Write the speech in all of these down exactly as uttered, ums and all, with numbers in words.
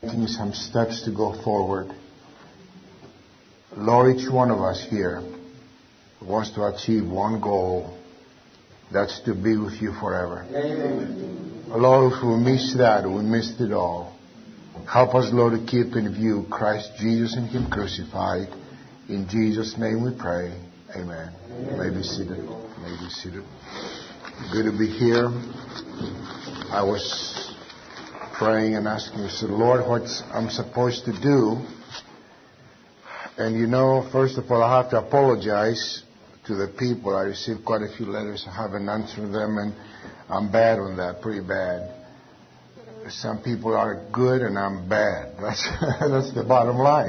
Taking some steps to go forward. Lord, each one of us here wants to achieve one goal. That's to be with you forever. Amen. Lord, if we miss that, we missed it all. Help us, Lord, to keep in view Christ Jesus and Him crucified. In Jesus' name we pray. Amen. Amen. You may be seated. You may be seated. Good to be here. I was praying and asking, I said, Lord, what I'm supposed to do. And you know, first of all, I have to apologize to the people. I received quite a few letters. I haven't answered them, and I'm bad on that, pretty bad. Some people are good and I'm bad. That's that's the bottom line.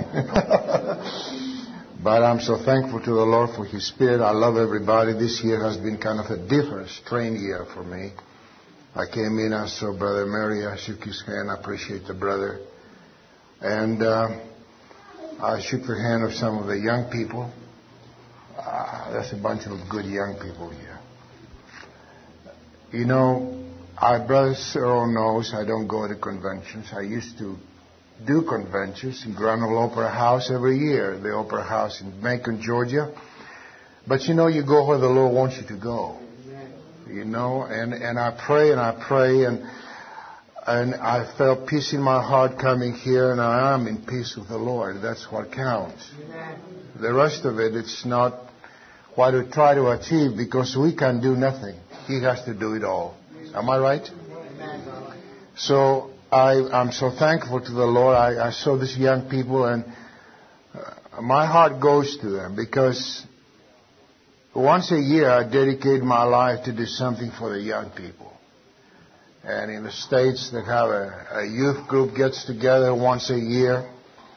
But I'm so thankful to the Lord for His Spirit. I love everybody. This year has been kind of a different, strange year for me. I came in, I saw Brother Mary, I shook his hand. I appreciate the brother. And uh, I shook the hand of some of the young people. Uh, there's a bunch of good young people here. You know, our brother Cyril knows I don't go to conventions. I used to do conventions in Grand Ole Opera House every year, the Opera House in Macon, Georgia. But you know, you go where the Lord wants you to go. You know, and, and I pray and I pray and and I felt peace in my heart coming here, and I am in peace with the Lord. That's what counts. Amen. The rest of it, it's not what we try to achieve, because we can do nothing. He has to do it all. Am I right? Amen. So I, I'm so thankful to the Lord. I, I saw these young people, and uh, my heart goes to them, because once a year, I dedicate my life to do something for the young people. And in the States, they have a, a youth group gets together once a year.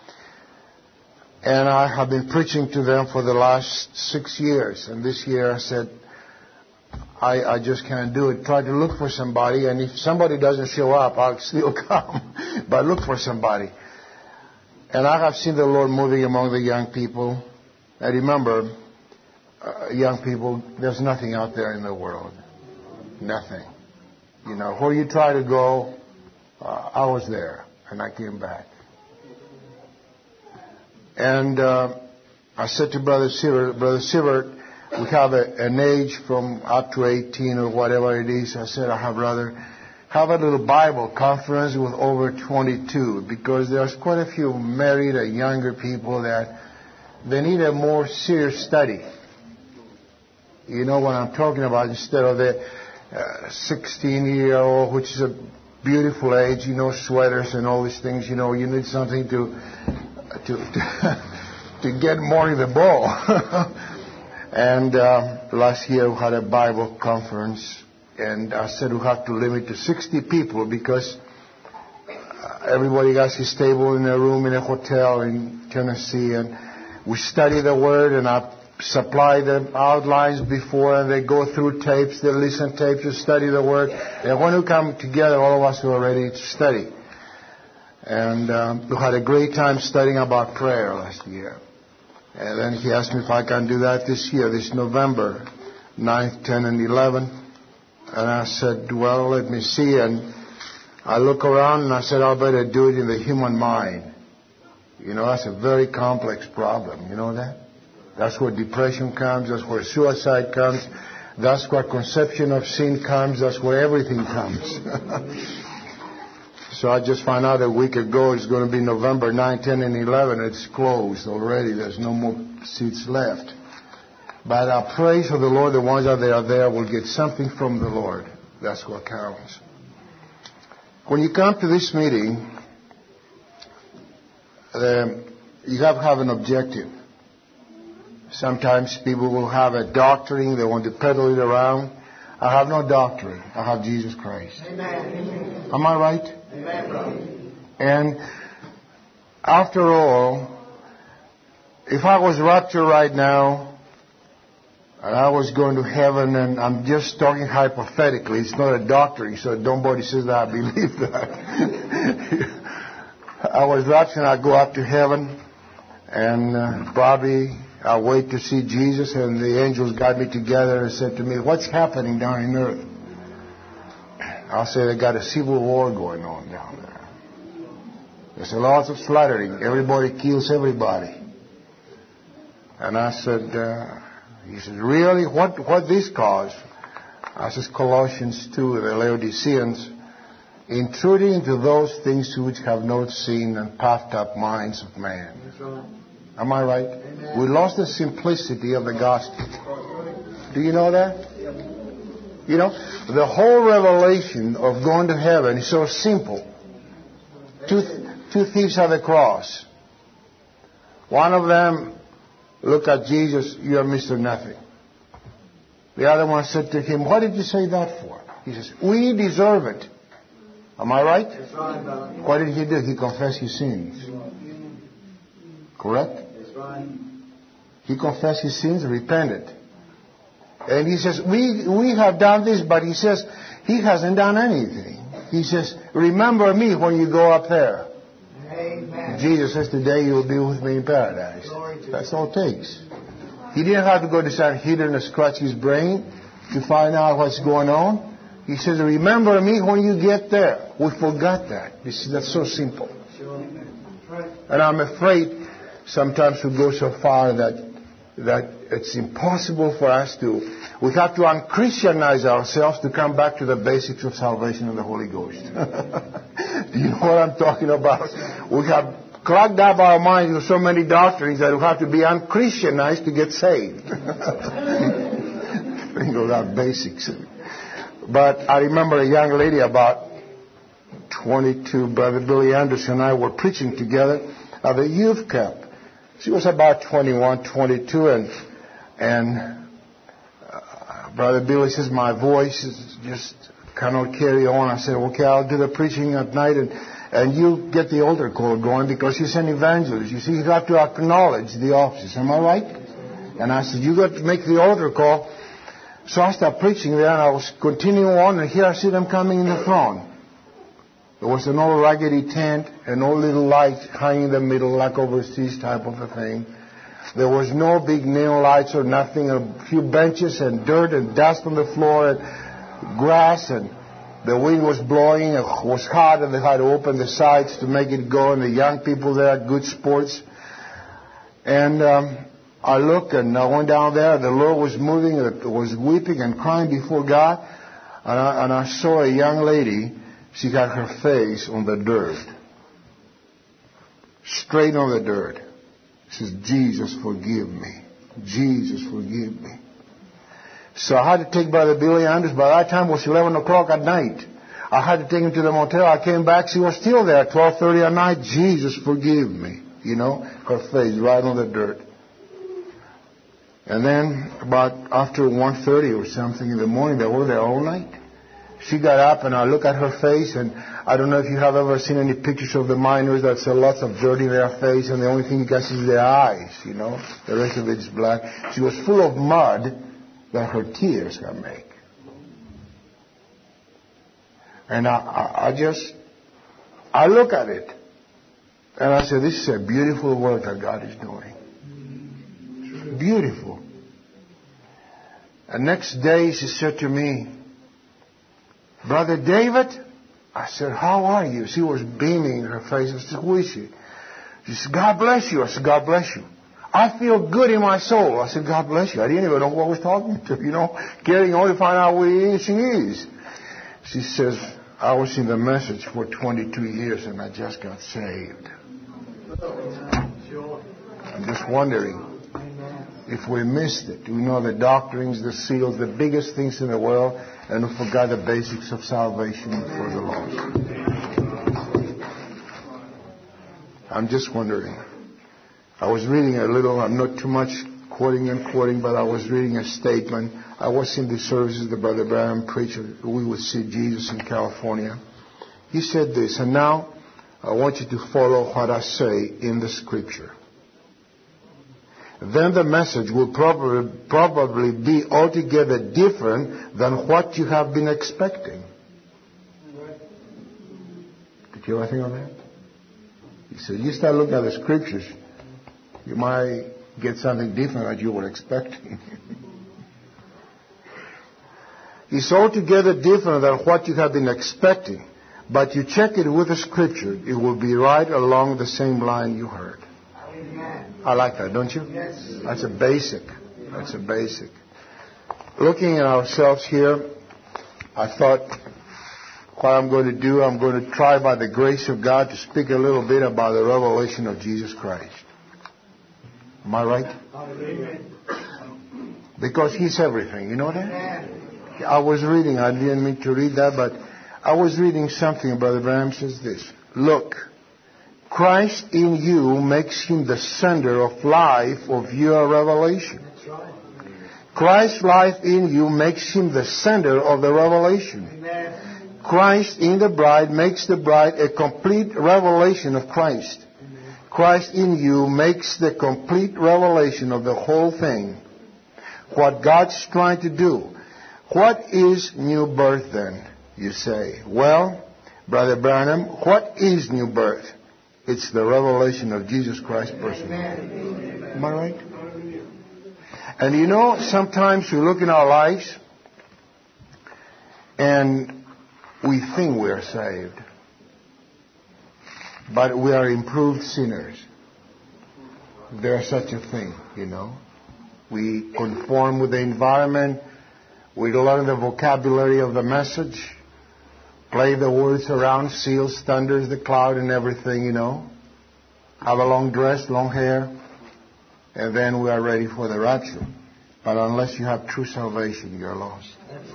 And I have been preaching to them for the last six years. And this year I said, I, I just can't do it. Try to look for somebody. And if somebody doesn't show up, I'll still come. But look for somebody. And I have seen the Lord moving among the young people. And remember, Uh, young people, there's nothing out there in the world. Nothing. You know, where you try to go, uh, I was there, and I came back. And uh, I said to Brother Sivert, Brother Sivert, we have a, an age from up to eighteen or whatever it is. I said, I have rather have a little Bible conference with over twenty-two, because there's quite a few married and younger people that they need a more serious study. You know what I'm talking about, instead of the sixteen-year-old, which is a beautiful age, you know, sweaters and all these things, you know, you need something to to to, to get more in the ball. And uh, last year we had a Bible conference, and I said we have to limit to sixty people, because everybody got his table in a room in a hotel in Tennessee, and we study the Word, and I supply the outlines before, and they go through tapes, they listen tapes, to study the Word. And when we come together, all of us are ready to study. And um, we had a great time studying about prayer last year. And then he asked me if I can do that this year, this November ninth, tenth, and eleventh. And I said, well, let me see. And I look around, and I said, I better do it in the human mind. You know, that's a very complex problem. You know that? That's where depression comes. That's where suicide comes. That's where conception of sin comes. That's where everything comes. So I just found out a week ago it's going to be November ninth, tenth, and eleventh. It's closed already. There's no more seats left. But I pray for the Lord, the ones that are there will get something from the Lord. That's what counts. When you come to this meeting, um, you have to have an objective. Sometimes people will have a doctrine, they want to peddle it around. I have no doctrine. I have Jesus Christ. Amen. Am I right? Amen. And after all, if I was raptured right now, and I was going to heaven, and I'm just talking hypothetically, it's not a doctrine, so nobody says that I believe that. I was raptured, and I go up to heaven, and uh, probably I wait to see Jesus, and the angels got me together and said to me, what's happening down in earth? I'll say they got a civil war going on down there. There's a lot of slaughtering. Everybody kills everybody. And I said, uh, he said, really? What, what this cause? I said, Colossians two, the Laodiceans, intruding into those things which have not seen and puffed up minds of man. Am I right? Amen. We lost the simplicity of the gospel. Do you know that? You know, the whole revelation of going to heaven is so simple. Two, two thieves at the cross. One of them looked at Jesus, you are Mister Nothing. The other one said to him, what did you say that for? He says, we deserve it. Am I right? That's right. What did he do? He confessed his sins. Correct? That's right. He confessed his sins, repented. And he says, we, we have done this, but he says, he hasn't done anything. He says, remember me when you go up there. Amen. Jesus says, today you'll be with me in paradise. That's all it takes. He didn't have to go to Sanhedrin and scratch his brain to find out what's going on. He says, remember me when you get there. We forgot that. This, that's so simple. And I'm afraid sometimes we go so far that that it's impossible for us to... We have to unchristianize ourselves to come back to the basics of salvation and the Holy Ghost. Do you know what I'm talking about? We have clogged up our minds with so many doctrines that we have to be unchristianized to get saved. Think of that basics. But I remember a young lady about twenty-two, Brother Billy Anderson and I were preaching together at the youth camp. She was about twenty-one, twenty-two, and and uh, Brother Billy says, my voice is just cannot carry on. I said, okay, I'll do the preaching at night, and, and you get the altar call going because he's an evangelist. You see, you have to acknowledge the offices. Am I right? And I said, you got to make the altar call. So I started preaching there, and I was continuing on, and here I see them coming in the throng. There was an old raggedy tent, an old little light hanging in the middle, like overseas type of a thing. There was no big neon lights or nothing, a few benches and dirt and dust on the floor and grass, and the wind was blowing, it was hot, and they had to open the sides to make it go, and the young people there, good sports. And um, I looked, and I went down there, the Lord was moving, it was weeping and crying before God, and I, and I saw a young lady. She got her face on the dirt. Straight on the dirt. She says, Jesus, forgive me. Jesus, forgive me. So I had to take Brother Billy Anders. By that time it was eleven o'clock at night. I had to take him to the motel. I came back. She was still there at twelve thirty at night. Jesus, forgive me. You know, her face right on the dirt. And then about after one thirty or something in the morning, they were there all night. She got up, and I look at her face, and I don't know if you have ever seen any pictures of the miners that see lots of dirt in their face, and the only thing you can see is their eyes, you know. The rest of it is black. She was full of mud that her tears can make. And I, I, I just, I look at it, and I say, this is a beautiful work that God is doing. Beautiful. And next day she said to me, Brother David, I said, how are you? She was beaming in her face. I said, who is she? She said, God bless you. I said, God bless you. I feel good in my soul. I said, God bless you. I didn't even know who I was talking to, you know, getting on to find out who she is. She says, I was in the message for twenty-two years and I just got saved. I'm just wondering if we missed it. We know the doctrines, the seals, the biggest things in the world, and we forgot the basics of salvation for the lost. I'm just wondering. I was reading a little, I'm not too much quoting and quoting, but I was reading a statement. I was in the services that Brother Branham preached. We would see Jesus in California. He said this, and now I want you to follow what I say in the Scripture. Then the message will probably, probably be altogether different than what you have been expecting. Did you ever think of that? He said, you start looking at the Scriptures, you might get something different than you were expecting. It's altogether different than what you have been expecting. But you check it with the Scripture, it will be right along the same line you heard. Amen. I like that, don't you? Yes. That's a basic. That's a basic. Looking at ourselves here, I thought, what I'm going to do, I'm going to try by the grace of God to speak a little bit about the revelation of Jesus Christ. Am I right? Amen. Because He's everything. You know that? I was reading, I didn't mean to read that, but I was reading something. Brother Branham says this. Look, Christ in you makes Him the center of life of your revelation. That's right. Christ's life in you makes Him the center of the revelation. Amen. Christ in the bride makes the bride a complete revelation of Christ. Amen. Christ in you makes the complete revelation of the whole thing. What God's trying to do. What is new birth then, you say? Well, Brother Branham, what is new birth? It's the revelation of Jesus Christ personally. Am I right? And you know, sometimes we look in our lives and we think we are saved. But we are improved sinners. There's such a thing, you know. We conform with the environment. We learn the vocabulary of the message. Play the words around, seals, thunders, the cloud, and everything, you know. Have a long dress, long hair. And then we are ready for the rapture. But unless you have true salvation, you're lost.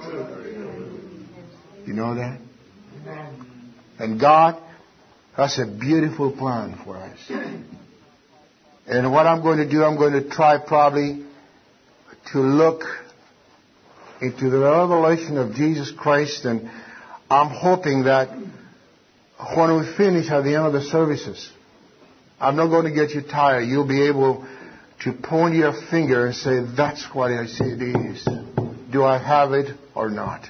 You know that? And God has a beautiful plan for us. And what I'm going to do, I'm going to try probably to look into the revelation of Jesus Christ, and I'm hoping that when we finish at the end of the services, I'm not going to get you tired. You'll be able to point your finger and say, that's what I say it is. Do I have it or not?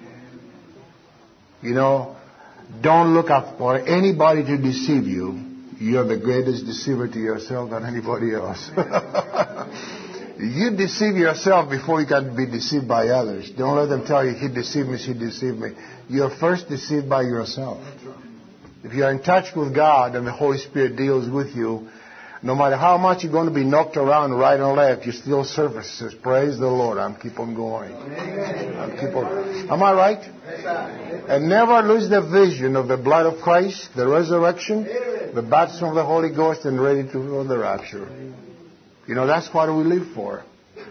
You know, don't look up for anybody to deceive you. You're the greatest deceiver to yourself than anybody else. You deceive yourself before you can be deceived by others. Don't let them tell you, he deceived me, she deceived me. You're first deceived by yourself. If you're in touch with God and the Holy Spirit deals with you, no matter how much you're going to be knocked around right and left, you still surface says, praise the Lord, I'm keep on going. I'm keep on. Am I right? And never lose the vision of the blood of Christ, the resurrection, the baptism of the Holy Ghost, and ready to go the rapture. You know, that's what we live for.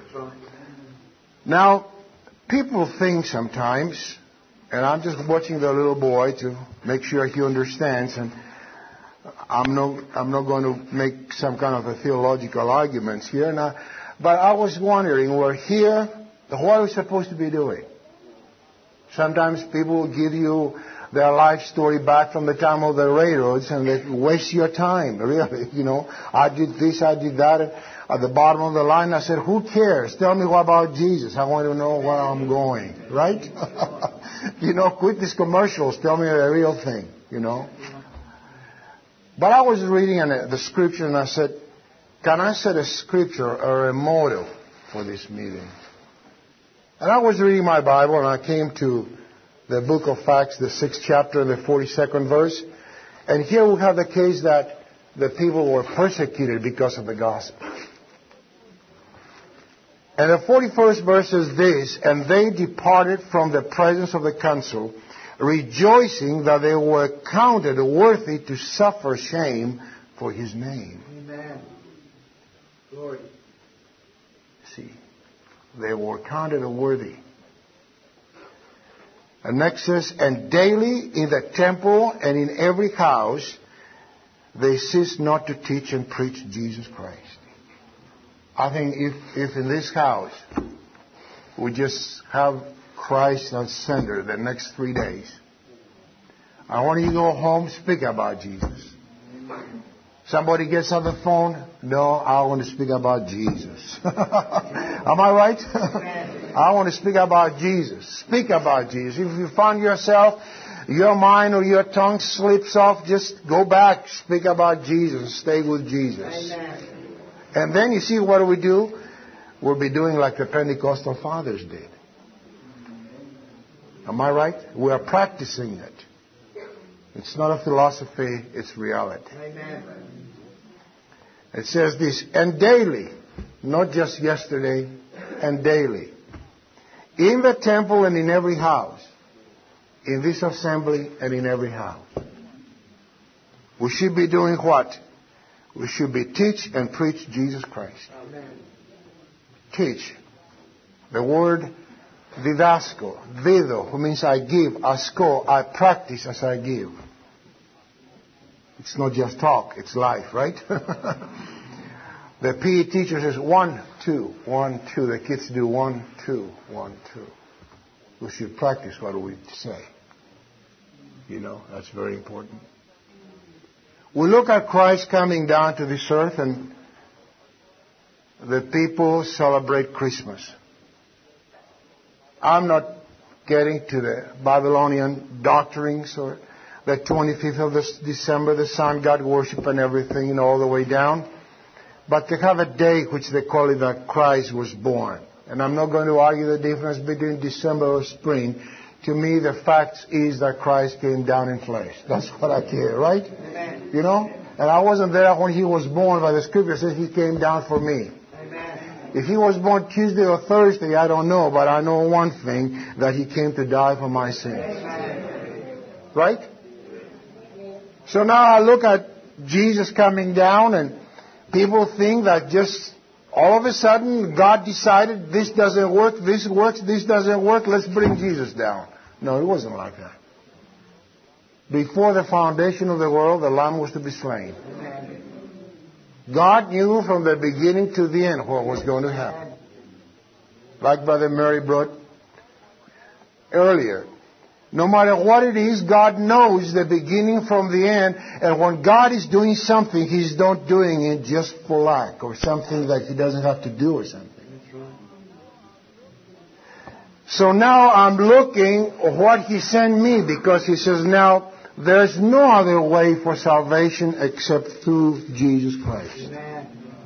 Now, people think sometimes, and I'm just watching the little boy to make sure he understands, and I'm not, I'm not going to make some kind of a theological arguments here. Now, but I was wondering, we're here, what are we supposed to be doing? Sometimes people will give you their life story back from the time of the railroads, and they waste your time, really. You know, I did this, I did that. At the bottom of the line, I said, who cares? Tell me what about Jesus. I want to know where I'm going. Right? You know, quit these commercials. Tell me the real thing, you know. But I was reading the scripture, and I said, can I set a scripture or a motto for this meeting? And I was reading my Bible, and I came to the book of Acts, the sixth chapter, and the forty-second verse. And here we have the case that the people were persecuted because of the gospel. And the forty-first verse is this, and they departed from the presence of the council, rejoicing that they were counted worthy to suffer shame for his name. Amen. Glory. See, they were counted worthy. And next says, and daily in the temple and in every house, they cease not to teach and preach Jesus Christ. I think if, if in this house we just have Christ as center the next three days, I want you to go home, speak about Jesus. Somebody gets on the phone, no, I want to speak about Jesus. Am I right? I want to speak about Jesus. Speak about Jesus. If you find yourself, your mind or your tongue slips off, just go back, speak about Jesus, stay with Jesus. Amen. And then you see what we do? We'll be doing like the Pentecostal fathers did. Am I right? We are practicing it. It's not a philosophy, it's reality. Amen. It says this, and daily, not just yesterday, and daily, in the temple and in every house, in this assembly and in every house. We should be doing what? We should be teach and preach Jesus Christ. Amen. Teach. The word didasko, vido, who means I give, asko, I practice as I give. It's not just talk, it's life, right? The P E teacher says one, two, one, two. The kids do one, two, one, two. We should practice what we say. You know, that's very important. We look at Christ coming down to this earth and the people celebrate Christmas. I'm not getting to the Babylonian doctrines or the twenty-fifth of this December, the sun god worship and everything, and all the way down. But they have a day which they call it that Christ was born. And I'm not going to argue the difference between December or spring. To me, the fact is that Christ came down in flesh. That's what I care, right? Amen. You know? And I wasn't there when he was born, but the scripture says he came down for me. Amen. If he was born Tuesday or Thursday, I don't know, but I know one thing, that he came to die for my sins. Amen. Right? So now I look at Jesus coming down, and people think that just all of a sudden God decided this doesn't work, this works, this doesn't work, let's bring Jesus down. No, it wasn't like that. Before the foundation of the world, the Lamb was to be slain. Amen. God knew from the beginning to the end what was going to happen. Like Brother Mary brought earlier. No matter what it is, God knows the beginning from the end. And when God is doing something, He's not doing it just for lack or something that He doesn't have to do or something. So now I'm looking at what He sent me, because He says now there's no other way for salvation except through Jesus Christ. Amen.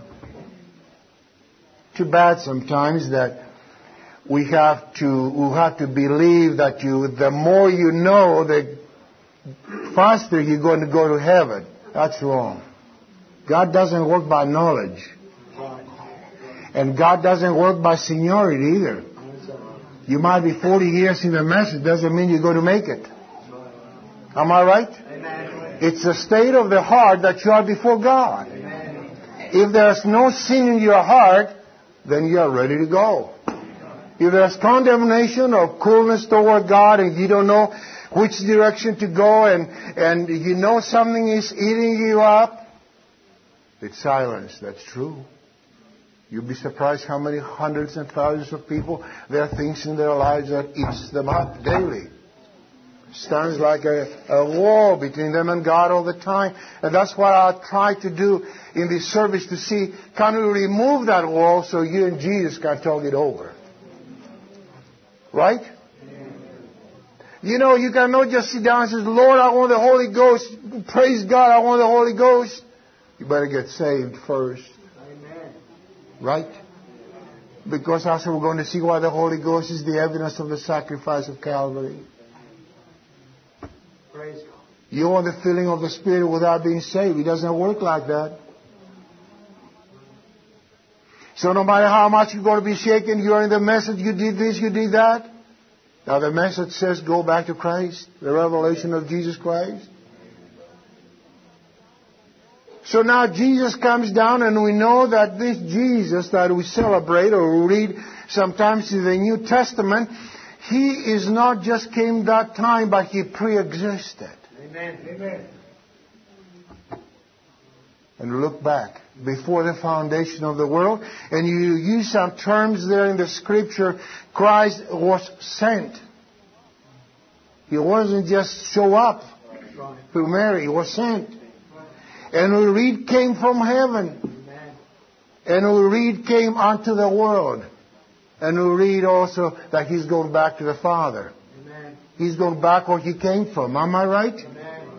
Too bad sometimes that we have to we have to believe that you the more you know, the faster you're going to go to heaven. That's wrong. God doesn't work by knowledge. And God doesn't work by seniority either. You might be forty years in the message, doesn't mean you're going to make it. Am I right? Amen. It's a state of the heart that you are before God. Amen. If there's no sin in your heart, then you are ready to go. If there's condemnation or coolness toward God and you don't know which direction to go, and, and you know something is eating you up, it's silence. That's true. You'll be surprised how many hundreds and thousands of people, there are things in their lives that eats them up daily. Stands like a, a wall between them and God all the time. And that's what I try to do in this service, to see, can we remove that wall so you and Jesus can talk it over? Right? You know, you cannot just sit down and say, Lord, I want the Holy Ghost. Praise God, I want the Holy Ghost. You better get saved first. Amen. Right? Because also we're going to see why the Holy Ghost is the evidence of the sacrifice of Calvary. Praise God. You want the filling of the Spirit without being saved. It doesn't work like that. So no matter how much you're going to be shaken, you're in the message, you did this, you did that. Now the message says go back to Christ, the revelation of Jesus Christ. So now Jesus comes down, and we know that this Jesus that we celebrate or read sometimes in the New Testament, He is not just came that time, but He pre-existed. Amen. Amen. And look back, before the foundation of the world, and you use some terms there in the Scripture, Christ was sent. He wasn't just show up to Mary, He was sent. And we read came from heaven. Amen. And we read came unto the world. And we read also that He's going back to the Father. Amen. He's going back where He came from. Am I right? Amen.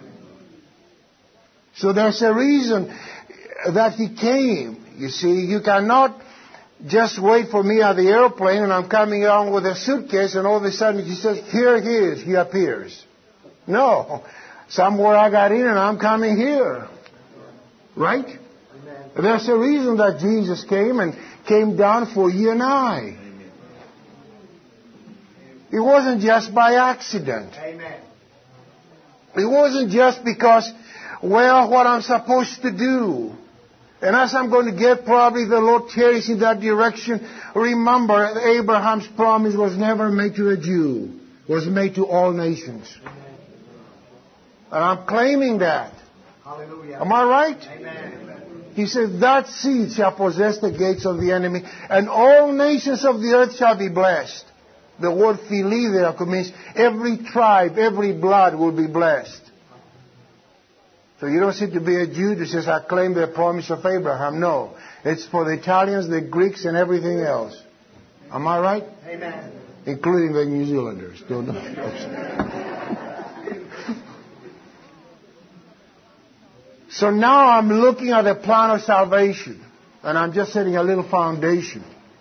So there's a reason that He came. You see, you cannot just wait for me at the airplane and I'm coming on with a suitcase and all of a sudden He says, here He is, He appears. No. Somewhere I got in and I'm coming here. Right? Amen. There's a reason that Jesus came and came down for you and I. It wasn't just by accident. Amen. It wasn't just because, well, what I'm supposed to do. And as I'm going to get, probably the Lord carries in that direction. Remember, Abraham's promise was never made to a Jew. It was made to all nations. And I'm claiming that. Hallelujah. Am I right? Amen. He says, that seed shall possess the gates of the enemy, and all nations of the earth shall be blessed. The word Phili there means every tribe, every blood will be blessed. So you don't seem to be a Jew that says, I claim the promise of Abraham. No. It's for the Italians, the Greeks, and everything else. Am I right? Amen. Including the New Zealanders. Don't know. So now I'm looking at the plan of salvation. And I'm just setting a little foundation.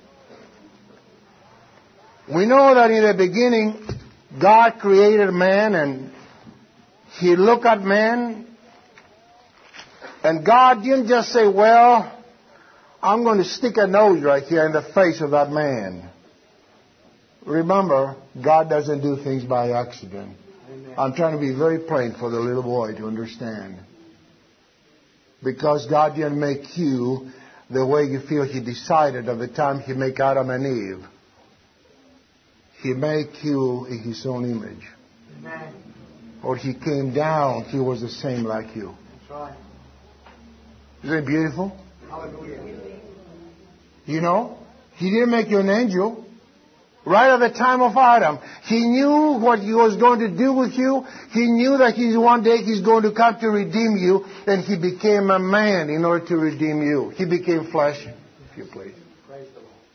We know that in the beginning, God created man and He looked at man. And God didn't just say, well, I'm going to stick a nose right here in the face of that man. Remember, God doesn't do things by accident. Amen. I'm trying to be very plain for the little boy to understand. Because God didn't make you the way you feel He decided at the time He made Adam and Eve. He made you in His own image. Amen. Or He came down, He was the same like you. That's right. Isn't it beautiful? Hallelujah. You know, He didn't make you an angel. Right at the time of Adam, He knew what He was going to do with you. He knew that He's one day He's going to come to redeem you. And He became a man in order to redeem you. He became flesh, if you please. Praise the Lord.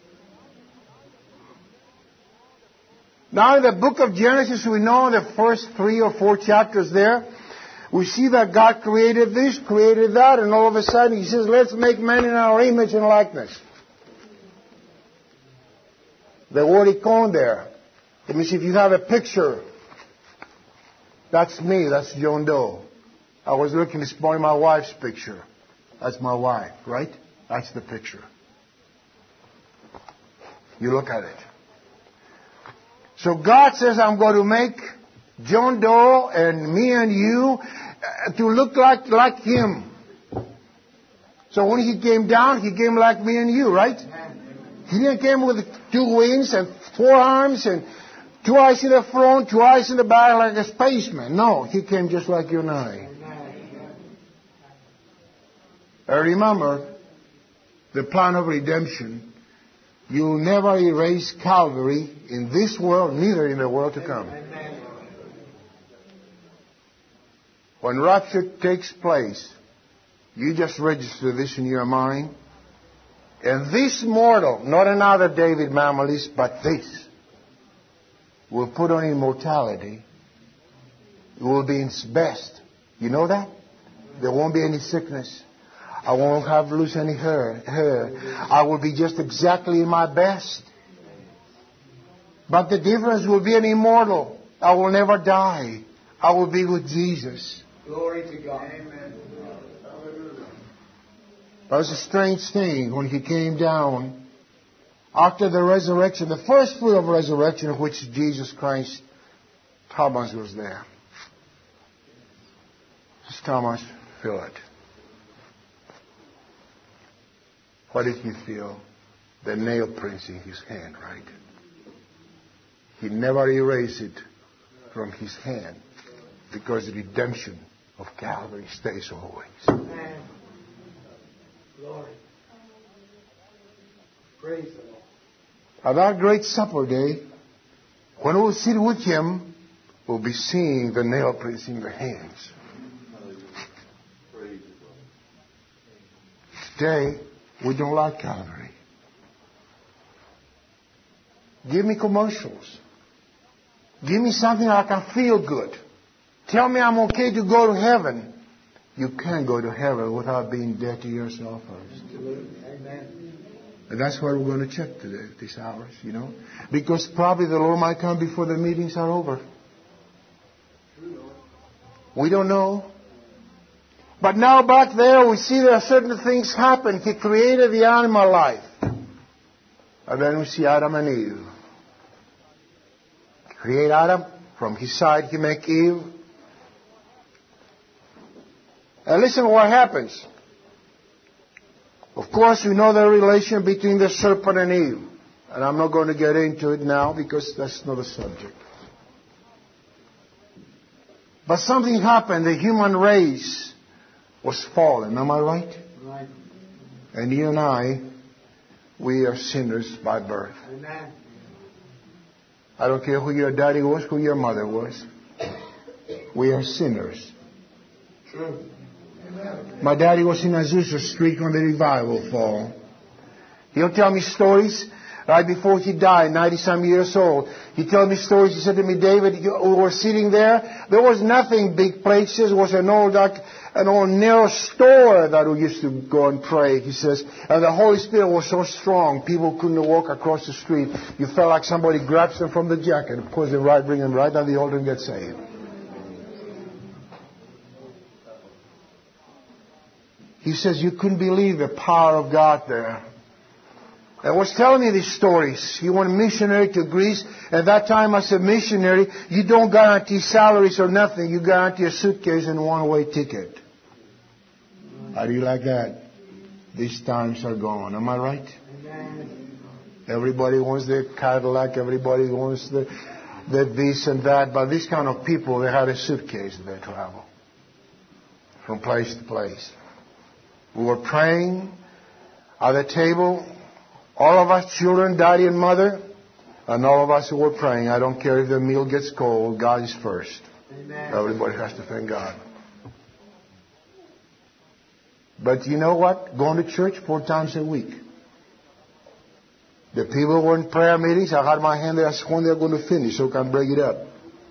Now in the book of Genesis, we know the first three or four chapters there. We see that God created this, created that, and all of a sudden He says, let's make man in our image and likeness. The word icon there. It means if you have a picture, that's me, that's John Doe. I was looking this morning at my wife's picture. That's my wife, right? That's the picture. You look at it. So God says, I'm going to make John Doe and me and you to look like, like Him. So when He came down, He came like me and you, right? He didn't come with two wings and four arms and two eyes in the front, two eyes in the back like a spaceman. No, He came just like you and I. I remember the plan of redemption. You'll never erase Calvary in this world, neither in the world to come. When rapture takes place, you just register this in your mind. And this mortal, not another David Marmalis, but this, will put on immortality. It will be its best. You know that? There won't be any sickness. I won't have to lose any hair. hair. I will be just exactly in my best. But the difference will be an immortal. I will never die. I will be with Jesus. Glory to God. Amen. That was a strange thing when He came down after the resurrection, the first fruit of resurrection, of which Jesus Christ, Thomas was there. Says, Thomas, feel it. What did he feel? The nail prints in his hand, right? He never erased it from his hand because the redemption of Calvary stays always. Amen. Glory. Praise the Lord. At that great supper day, when we'll sit with Him, we'll be seeing the nail prints in the hands. Today, we don't like Calvary. Give me commercials. Give me something I can feel good. Tell me I'm okay to go to heaven. You can't go to heaven without being dead to yourself first. Amen. And that's what we're going to check today, these hours, you know. Because probably the Lord might come before the meetings are over. We don't know. But now back there, we see there are certain things happen. He created the animal life. And then we see Adam and Eve. Create Adam. From his side, he make Eve. And listen to what happens. Of course, we know the relation between the serpent and Eve. And I'm not going to get into it now because that's not a subject. But something happened. The human race was fallen. Am I right? Right. And you and I, we are sinners by birth. Amen. I don't care who your daddy was, who your mother was. We are sinners. True. Amen. My daddy was in Azusa Street when the revival fall. He'll tell me stories. Right before he died, ninety-some years old, he told me stories. He said to me, David, you, we were sitting there. There was nothing big places. It was an old, like, an old narrow store that we used to go and pray. He says, and the Holy Spirit was so strong, people couldn't walk across the street. You felt like somebody grabs them from the jacket and pulls them right, bring them right down the altar and get saved. He says you couldn't believe the power of God there. I was telling me these stories. He went missionary to Greece. At that time, as a missionary, you don't guarantee salaries or nothing. You guarantee a suitcase and a one-way ticket. How do you like that? These times are gone. Am I right? Amen. Everybody wants their Cadillac. Everybody wants the, the this and that. But these kind of people, they had a suitcase they travel from place to place. We were praying at the table. All of us children, daddy and mother, and all of us who were praying. I don't care if the meal gets cold. God is first. Amen. Everybody has to thank God. But you know what? Going to church four times a week. The people were in prayer meetings. I had my hand there. That's when they're going to finish, so I can break it up.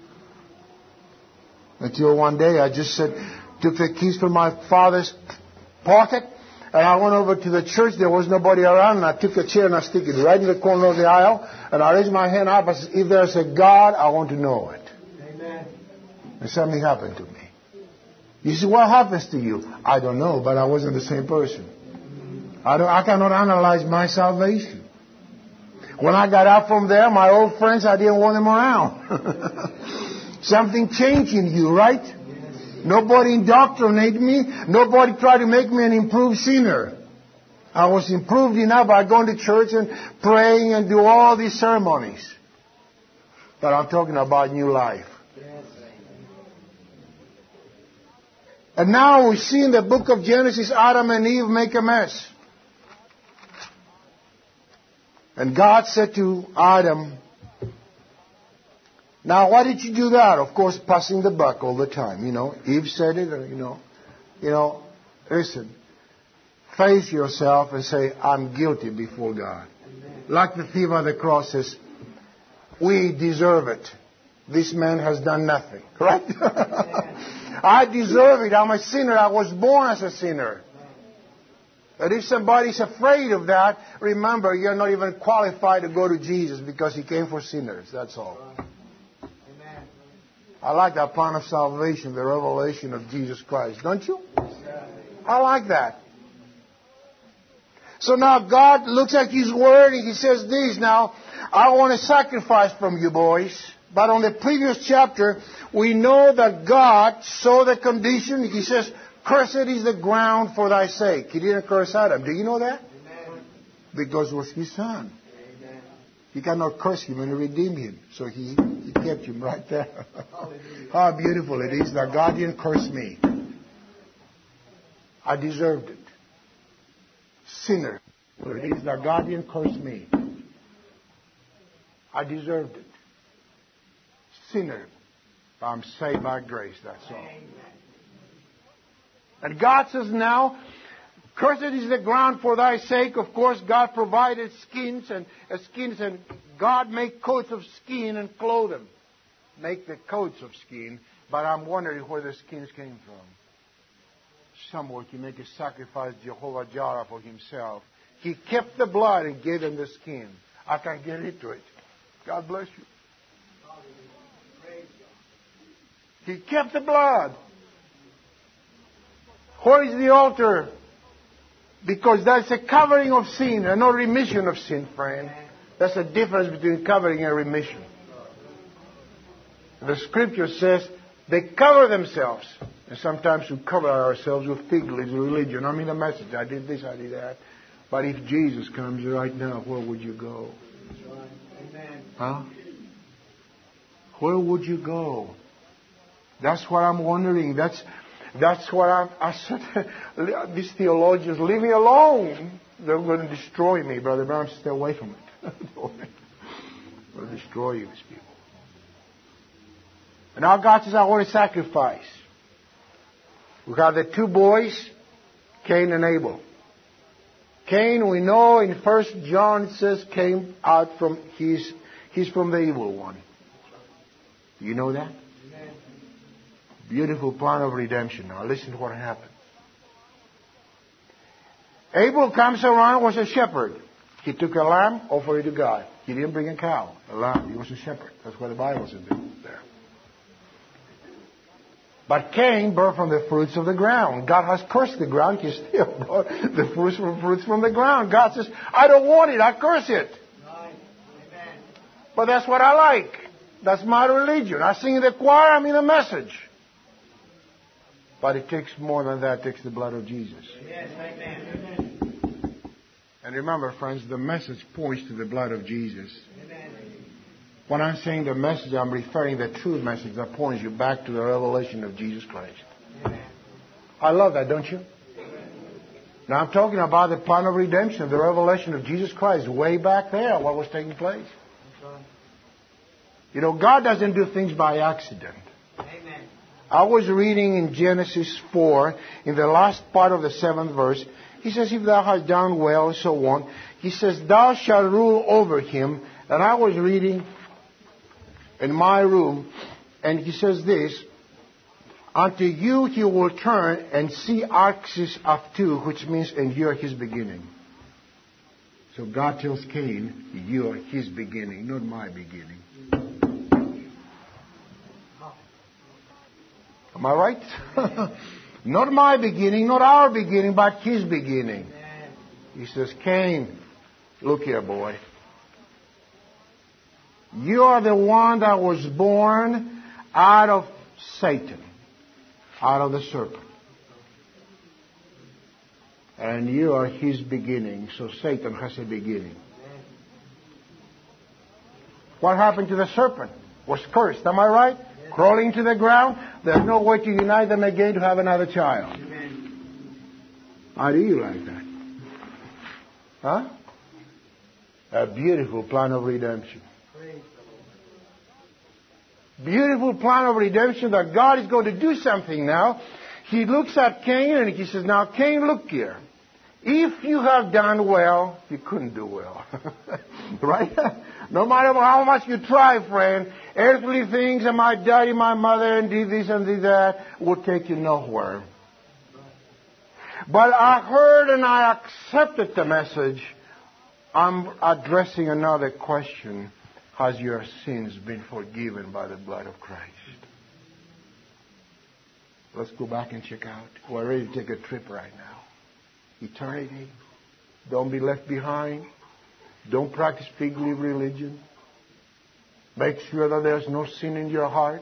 Until one day I just said, took the keys from my father's pocket. And I went over to the church. There was nobody around. And I took a chair and I stick it right in the corner of the aisle. And I raised my hand up. I said, if there's a God, I want to know it. Amen. And something happened to me. You see, what happens to you? I don't know, but I wasn't the same person. I, don't, I cannot analyze my salvation. When I got out from there, my old friends, I didn't want them around. Something changed in you, right? Nobody indoctrinated me. Nobody tried to make me an improved sinner. I was improved enough by going to church and praying and do all these ceremonies. But I'm talking about new life. And now we see in the book of Genesis, Adam and Eve make a mess. And God said to Adam, now, why did you do that? Of course, passing the buck all the time. You know, Eve said it, or, you know, you know, listen, face yourself and say, I'm guilty before God. Amen. Like the thief on the cross says, we deserve it. This man has done nothing. Right? I deserve it. I'm a sinner. I was born as a sinner. But if somebody's afraid of that, remember, you're not even qualified to go to Jesus because He came for sinners. That's all. I like that plan of salvation, the revelation of Jesus Christ. Don't you? I like that. So now God looks at His Word and He says this. Now, I want a sacrifice from you boys. But on the previous chapter, we know that God saw the condition. He says, cursed is the ground for thy sake. He didn't curse Adam. Do you know that? Amen. Because it was His Son. Amen. He cannot curse Him and redeem Him. So He, he kept Him right there. How beautiful it is that God didn't curse me. I deserved it. Sinner. It is that God didn't curse me. I deserved it. Sinner. I'm saved by grace, that's all. And God says now, cursed is the ground for thy sake. Of course, God provided skins and uh, skins, and God made coats of skin and clothe them. Make the coats of skin, but I'm wondering where the skins came from. Somewhere He made a sacrifice, Jehovah Jireh, for Himself. He kept the blood and gave them the skin. I can't get into it. God bless you. He kept the blood Where is the altar? Because that's a covering of sin and not remission of sin, friend. That's the difference between covering and remission. The Scripture says they cover themselves. And sometimes we cover ourselves with fig leaves of religion. I mean the message. I did this, I did that. But if Jesus comes right now, where would you go? Huh? Where would you go? That's what I'm wondering. That's that's what I'm, I said. These theologians, leave me alone. They're going to destroy me, Brother Brown. Stay away from it. They'll destroy you, these people. And now God says, I want a sacrifice. We have the two boys, Cain and Abel. Cain, we know in First John it says, came out from his, he's from the evil one. You know that? Amen. Beautiful plan of redemption. Now listen to what happened. Abel comes around, was a shepherd. He took a lamb, offered it to God. He didn't bring a cow, a lamb. He was a shepherd. That's what the Bible says there. But Cain brought from the fruits of the ground. God has cursed the ground. He still brought the fruits from, fruits from the ground. God says, I don't want it. I curse it. Right. Amen. But that's what I like. That's my religion. I sing in the choir. I'm in the message. But it takes more than that. It takes the blood of Jesus. Yes, amen. And remember, friends, the message points to the blood of Jesus. Amen. When I'm saying the message, I'm referring to the true message that points you back to the revelation of Jesus Christ. Amen. I love that, don't you? Amen. Now I'm talking about the plan of redemption, the revelation of Jesus Christ way back there, what was taking place. Right. You know, God doesn't do things by accident. Amen. I was reading in Genesis four, in the last part of the seventh verse, he says, if thou hast done well, so on. He says, thou shalt rule over him. And I was reading in my room, and he says this, unto you he will turn and see axis of two, which means, and you are his beginning. So God tells Cain, you are his beginning, not my beginning. Am I right? Not my beginning, not our beginning, but his beginning. He says, Cain, look here, boy. You are the one that was born out of Satan, out of the serpent. And you are his beginning, so Satan has a beginning. What happened to the serpent? Was cursed, am I right? Yes. Crawling to the ground. There's no way to unite them again to have another child. Amen. How do you like that? Huh? A beautiful plan of redemption. Beautiful plan of redemption that God is going to do something now. He looks at Cain and he says, now Cain, look here. If you have done well, you couldn't do well. Right? No matter how much you try, friend, earthly things and my daddy, my mother, and did this and did that will take you nowhere. But I heard and I accepted the message. I'm addressing another question. Has your sins been forgiven by the blood of Christ? Let's go back and check out. We're ready to take a trip right now. Eternity. Don't be left behind. Don't practice fig leaf religion. Make sure that there's no sin in your heart.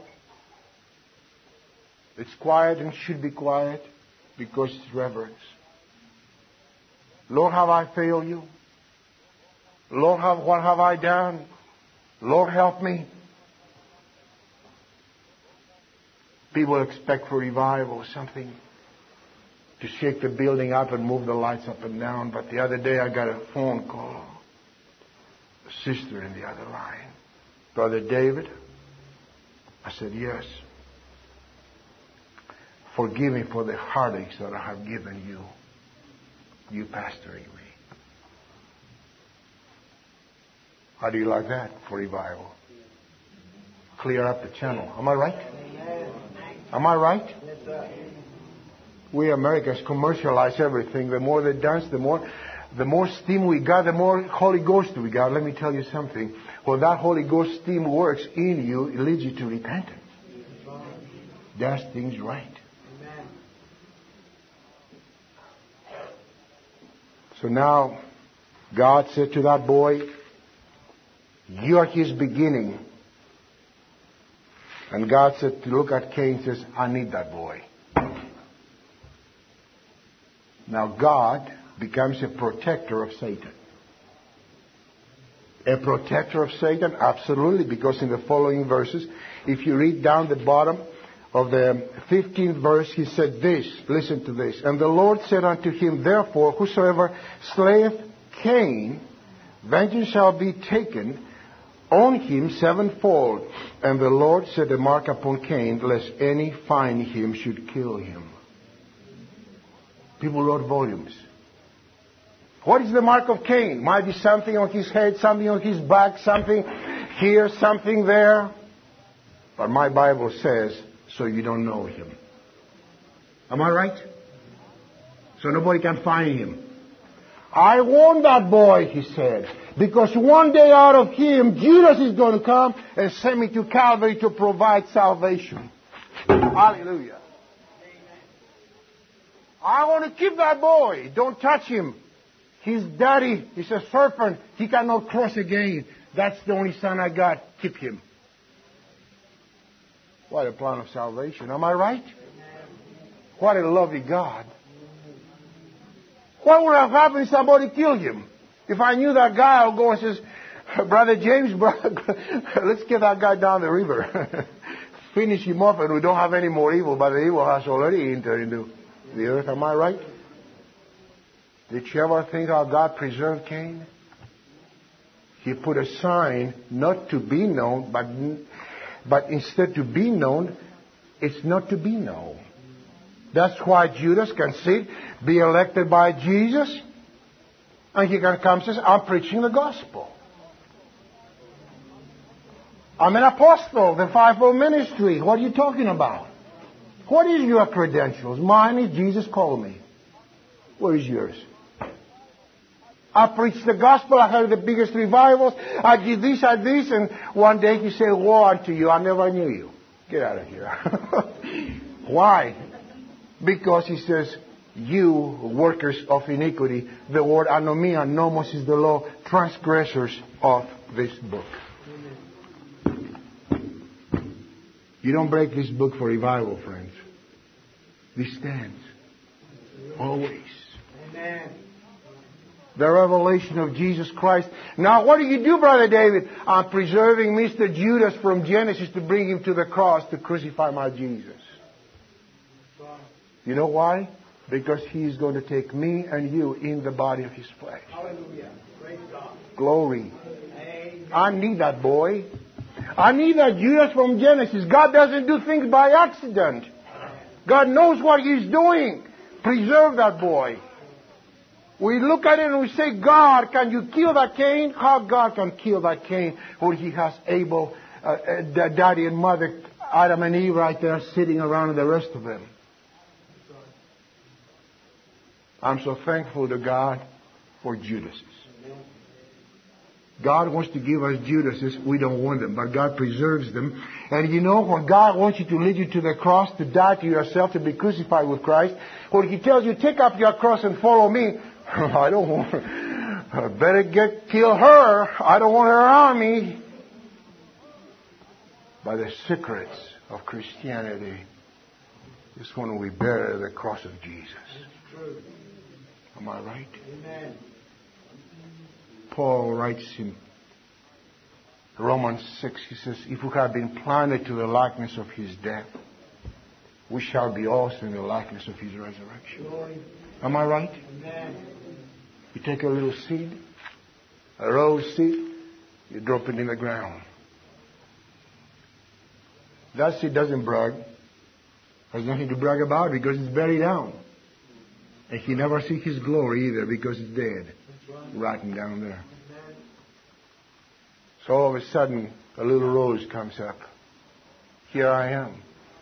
It's quiet and should be quiet because it's reverence. Lord, have I failed you? Lord, have, what have I done? Lord, help me. People expect for revival something to shake the building up and move the lights up and down. But the other day I got a phone call. A sister in the other line. Brother David? I said, yes. Forgive me for the heartaches that I have given you. You pastoring me. How do you like that for revival? Clear up the channel. Am I right? Am I right? We Americans commercialize everything. The more they dance, the more the more steam we got, the more Holy Ghost we got. Let me tell you something. When that Holy Ghost steam works in you, it leads you to repentance. Does things right. So now, God said to that boy, you are his beginning. And God said to look at Cain and says, I need that boy. Now God becomes a protector of Satan. A protector of Satan? Absolutely, because in the following verses, if you read down the bottom of the fifteenth verse, he said this, listen to this. And the Lord said unto him, therefore, whosoever slayeth Cain, vengeance shall be taken on him sevenfold. And the Lord set a mark upon Cain, lest any finding him should kill him. People wrote volumes. What is the mark of Cain? Might be something on his head, something on his back, something here, something there. But my Bible says, so you don't know him. Am I right? So nobody can find him. I want that boy, he said, because one day out of him, Judas is going to come and send me to Calvary to provide salvation. Hallelujah. I want to keep that boy. Don't touch him. His daddy is a serpent. He cannot cross again. That's the only son I got. Keep him. What a plan of salvation. Am I right? What a lovely God. What would have happened if somebody killed him? If I knew that guy, I would go and says, Brother James, brother, let's get that guy down the river. Finish him off and we don't have any more evil, but the evil has already entered into the earth. Am I right? Did you ever think how God preserved Cain? He put a sign not to be known, but, but instead to be known, it's not to be known. That's why Judas can sit, be elected by Jesus, and he can come and say, I'm preaching the gospel. I'm an apostle, the fivefold ministry. What are you talking about? What is your credentials? Mine is Jesus called me. Where is yours? I preached the gospel. I heard the biggest revivals. I did this, I did this. And one day he said, woe unto you. I never knew you. Get out of here. Why? Because he says, you workers of iniquity, the word anomia, nomos is the law, transgressors of this book. You don't break this book for revival, friends. This stands. Always. Amen. The revelation of Jesus Christ. Now, what do you do, Brother David? I'm preserving Mister Judas from Genesis to bring him to the cross to crucify my Jesus. You know why? Because he's going to take me and you in the body of his flesh. Hallelujah. Praise God. Glory. Amen. I need that boy. I need that Judas from Genesis. God doesn't do things by accident. God knows what he's doing. Preserve that boy. We look at it and we say, God, can you kill that Cain? How God can kill that Cain when he has Abel, uh, uh, daddy and mother, Adam and Eve right there sitting around and the rest of them. I'm so thankful to God for Judases. God wants to give us Judases. We don't want them, but God preserves them. And you know, when God wants you to lead you to the cross, to die to yourself, to be crucified with Christ, when He tells you, take up your cross and follow me, I don't want her. I better get, kill her. I don't want her around me. By the secrets of Christianity is when we bear the cross of Jesus. Am I right? Amen. Paul writes in Romans six, he says, if we have been planted to the likeness of His death, we shall be also in the likeness of His resurrection. Glory. Am I right? Amen. You take a little seed, a rose seed, you drop it in the ground. That seed doesn't brag. Has nothing to brag about because it's buried down. And he never sees his glory either because it's dead. Rotting down there. So all of a sudden, a little rose comes up. Here I am.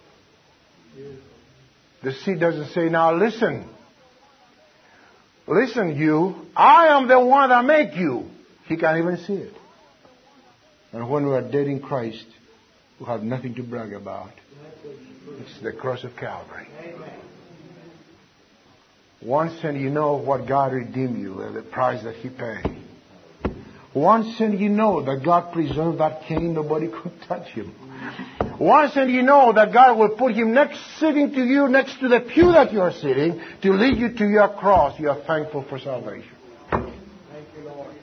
The seed doesn't say, now listen. Listen, you. I am the one that made you. He can't even see it. And when we are dead in Christ, we have nothing to brag about. It's the cross of Calvary. Once and you know what God redeemed you and the price that He paid. Once and you know that God preserved that Cain, nobody could touch him. Once and you know that God will put him next, sitting to you next to the pew that you are sitting, to lead you to your cross, you are thankful for salvation. Thank you, Lord.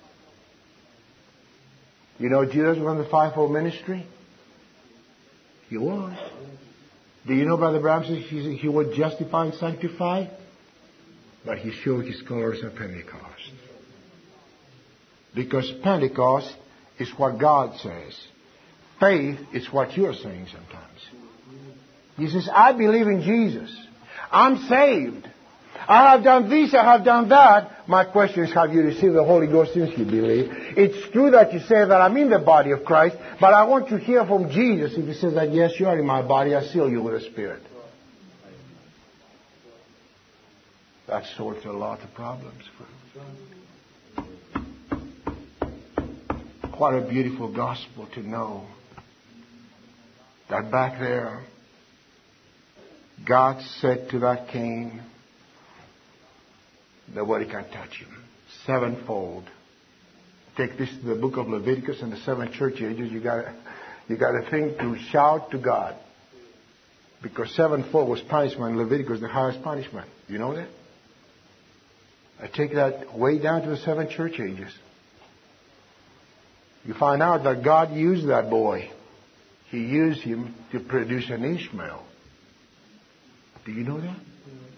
You know Jesus was in the fivefold ministry? He was. Do you know, Brother Bram says he, he was justified and sanctified? But he showed his colors at Pentecost. Because Pentecost is what God says. Faith is what you're saying sometimes. He says, I believe in Jesus. I'm saved. I have done this, I have done that. My question is, have you received the Holy Ghost since you believe? It's true that you say that I'm in the body of Christ, but I want to hear from Jesus. If He says that, yes, you are in my body, I seal you with the Spirit. That sorts a lot of problems. What a beautiful gospel to know that back there, God said to that Cain, nobody can touch him. Sevenfold. Take this to the book of Leviticus and the seven church ages. You got you got a thing to shout to God. Because sevenfold was punishment. Leviticus the highest punishment. You know that? I take that way down to the seven church ages. You find out that God used that boy. He used him to produce an Ishmael. Do you know that?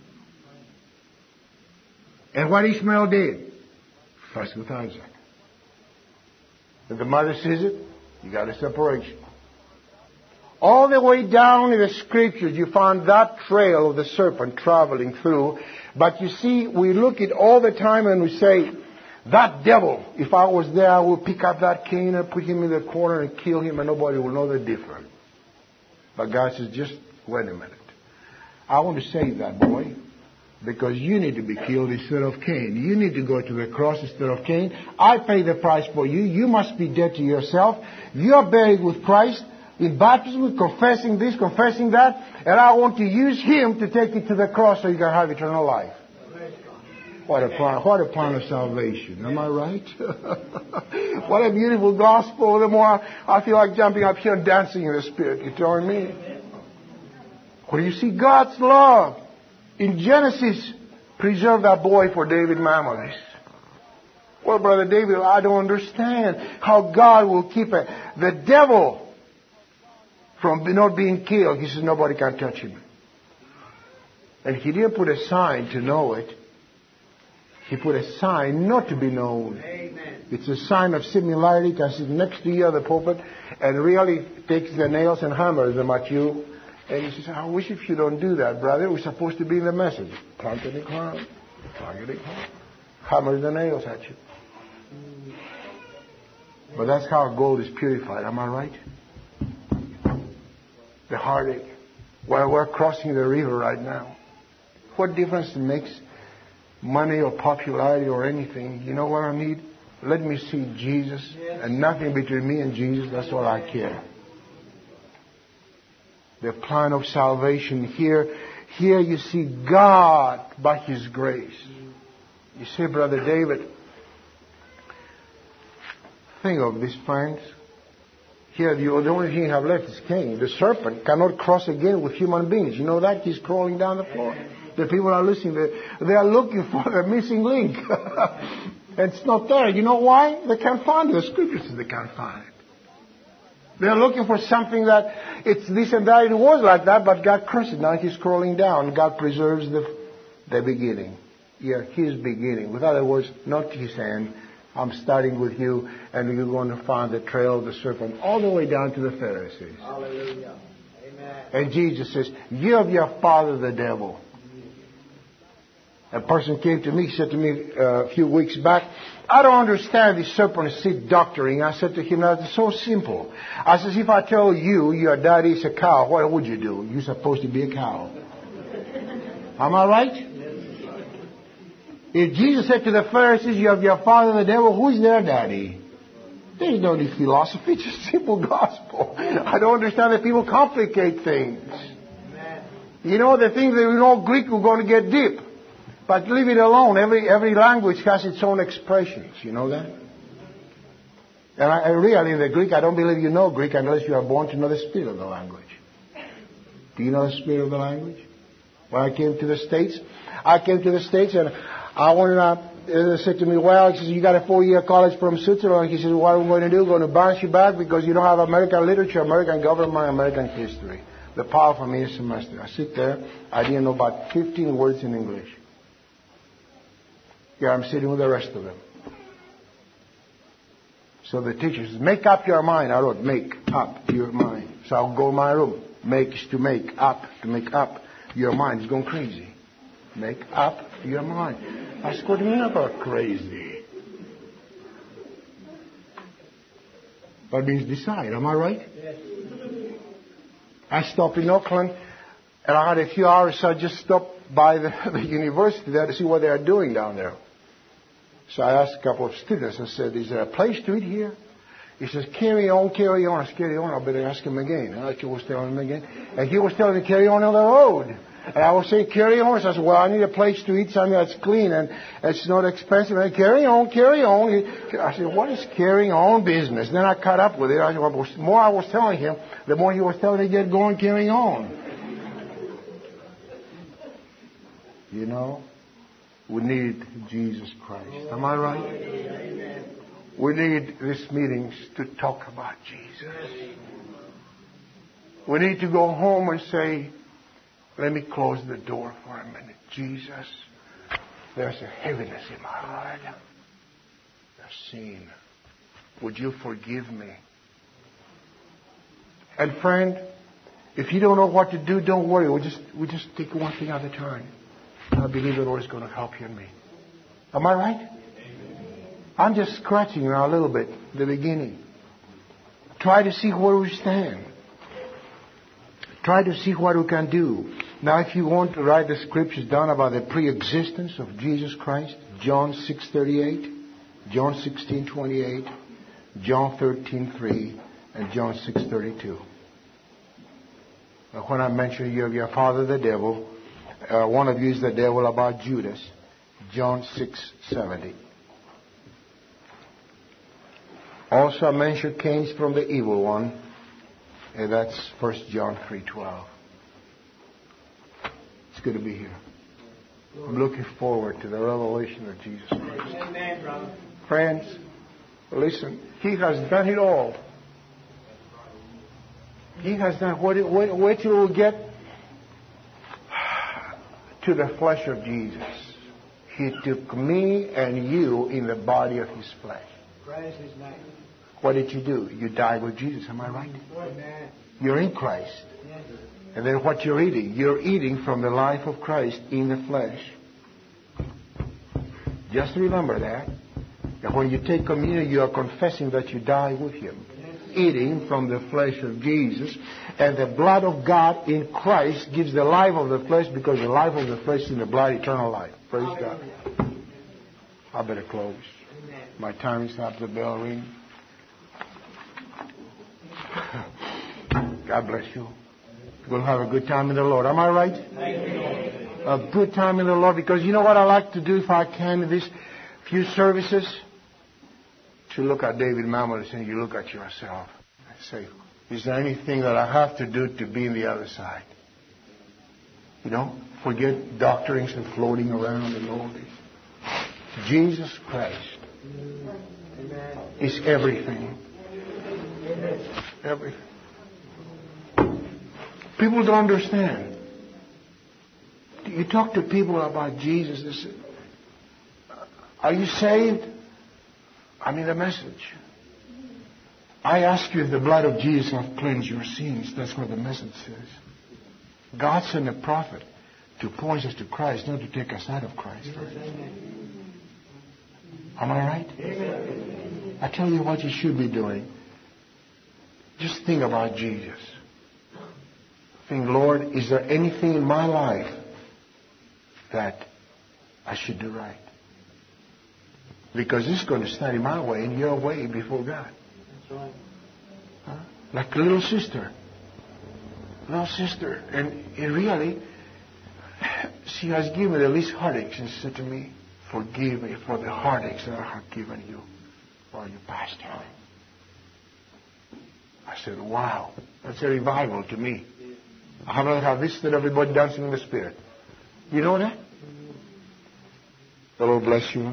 And what Ishmael did? Fuss with Isaac. If the mother sees it, you got a separation. All the way down in the scriptures, you find that trail of the serpent traveling through. But you see, we look at all the time and we say, that devil, if I was there, I would pick up that Cain and put him in the corner and kill him and nobody will know the difference. But God says, just wait a minute. I want to save that boy because you need to be killed instead of Cain. You need to go to the cross instead of Cain. I pay the price for you. You must be dead to yourself. You are buried with Christ in baptism, confessing this, confessing that, and I want to use him to take you to the cross so you can have eternal life. What a plan, what a plan of salvation. Am I right? What a beautiful gospel. The more I feel like jumping up here and dancing in the Spirit. You telling me? Where you see God's love. In Genesis, preserve that boy for David Mamoris. Well, Brother David, I don't understand how God will keep it. The devil from not being killed. He says nobody can touch him. And he didn't put a sign to know it. He put a sign not to be known. Amen. It's a sign of similarity. Can sit next to you at the pulpit and really takes the nails and hammers them at you. And he says, I wish if you don't do that, brother. We're supposed to be in the message. Plant it in the ground. Plant it in the ground. Hammer the nails at you. But that's how gold is purified. Am I right? The heartache. While we're crossing the river right now. What difference it makes money or popularity or anything? You know what I need? Let me see Jesus and nothing between me and Jesus. That's all I care. The plan of salvation here. Here you see God by His grace. You see, Brother David, think of this, friends. Here, the only thing you have left is Cain. The serpent cannot cross again with human beings. You know that? He's crawling down the floor. The people are listening. They, they are looking for the missing link. And it's not there. You know why? They can't find it. The Scripture says they can't find it. They are looking for something that it's this and that. It was like that, but God cursed it. Now He's crawling down. God preserves the, the beginning. Yeah, His beginning. With other words, not His end. I'm starting with you, and you're going to find the trail of the serpent all the way down to the Pharisees. Hallelujah. Amen. And Jesus says, you have your father the devil. A person came to me, said to me uh, a few weeks back, I don't understand this serpent seed doctrine. I said to him, that's so simple. I says, if I tell you your daddy is a cow, what would you do? You're supposed to be a cow. Am I right? If Jesus said to the Pharisees, you have your father the devil, who is their daddy? There's no need philosophy, it's just simple gospel. I don't understand that people complicate things. You know, the things that we know Greek, we're going to get deep. But leave it alone. Every every language has its own expressions. You know that? And I, I really, in the Greek, I don't believe you know Greek unless you are born to know the spirit of the language. Do you know the spirit of the language? When I came to the States, I came to the States and I wanted to, uh, said to me, well, he says, you got a four-year college from Switzerland. He says, what are we going to do? We're going to bounce you back because you don't have American literature, American government, American history. The power for me is semester. I sit there. I didn't know about fifteen words in English. Here I'm sitting with the rest of them. So the teacher says, make up your mind. I wrote, make up your mind. So I'll go in my room. Make is to make up, to make up your mind. It's going crazy. Make up your mind. I said, what do you mean about crazy? That means decide. Am I right? Yes. I stopped in Oakland, and I had a few hours, so I just stopped by the, the university there to see what they are doing down there. So I asked a couple of students, I said, is there a place to eat here? He says, carry on, carry on. I said, carry on. I better ask him again. And I was telling him again. And he was telling me, carry on on the road. And I was saying, carry on. So I said, well, I need a place to eat, something that's clean and it's not expensive. And carry on, carry on. I said, what is carrying on business? Then I caught up with it. I said, well, the more I was telling him, the more he was telling me, get going, carry on. You know, we need Jesus Christ. Am I right? We need these meetings to talk about Jesus. We need to go home and say, let me close the door for a minute. Jesus, there's a heaviness in my heart. There's sin. Would you forgive me? And friend, if you don't know what to do, don't worry. We'll just, we'll just take one thing at a time. I believe the Lord is going to help you and me. Am I right? I'm just scratching now a little bit, the beginning. Try to see where we stand. Try to see what we can do. Now, if you want to write the scriptures down about the pre-existence of Jesus Christ, John six thirty-eight, John sixteen twenty-eight, John thirteen three, and John six thirty-two. When I mentioned you have your father the devil, uh, one of you is the devil about Judas, John six seventy. Also, I mentioned Cain's from the evil one, and that's First John three twelve. It's good to be here. I'm looking forward to the revelation of Jesus Christ. Amen, brother. Friends, listen, He has done it all. He has done. Wait, wait, wait till we get to the flesh of Jesus. He took me and you in the body of His flesh. Praise His name. What did you do? You died with Jesus. Am I right? Amen. You're in Christ. Yes. And then what you're eating? You're eating from the life of Christ in the flesh. Just remember that. And when you take communion, you are confessing that you die with Him. Eating from the flesh of Jesus. And the blood of God in Christ gives the life of the flesh, because the life of the flesh is in the blood, eternal life. Praise God. I better close. My time is up. The bell ring. God bless you. We'll have a good time in the Lord. Am I right? A good time in the Lord, because you know what I like to do if I can in these few services? To look at David Mamet and you look at yourself and say, is there anything that I have to do to be in the other side? You know, forget doctrines and floating around and all this. Jesus Christ is everything. Everything. People don't understand. You talk to people about Jesus, they say, are you saved? I mean the message. I ask you if the blood of Jesus has cleansed your sins. That's what the message says. God sent a prophet to point us to Christ, not to take us out of Christ. Am I right? Amen. I tell you what you should be doing. Just think about Jesus. Think, Lord, is there anything in my life that I should do right? Because it's going to stand in my way and your way before God. That's right. Huh? Like a little sister. Little sister. And it really, she has given me the least heartaches and said to me, forgive me for the heartaches that I have given you while you passed away. I said, wow, that's a revival to me. I haven't had this that everybody dancing in the Spirit. You know that? The Lord bless you.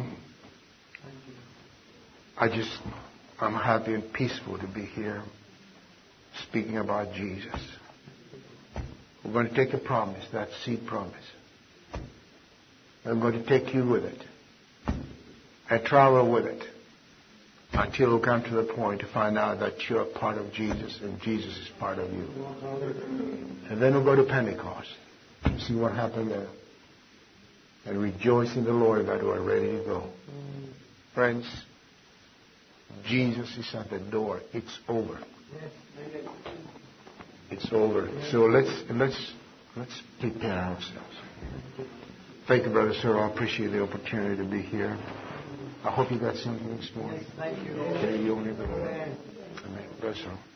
I just, I'm happy and peaceful to be here speaking about Jesus. We're going to take a promise, that seed promise. I'm going to take you with it and travel with it until we come to the point to find out that you're a part of Jesus and Jesus is part of you. And then we'll go to Pentecost and see what happened there. And rejoice in the Lord that we're ready to go. Friends, Jesus is at the door. It's over. It's over. So let's let's let's prepare ourselves. Thank you, Brother Sir. I appreciate the opportunity to be here. I hope you got something this morning. Thank you. Okay, you only Amen. Bless you.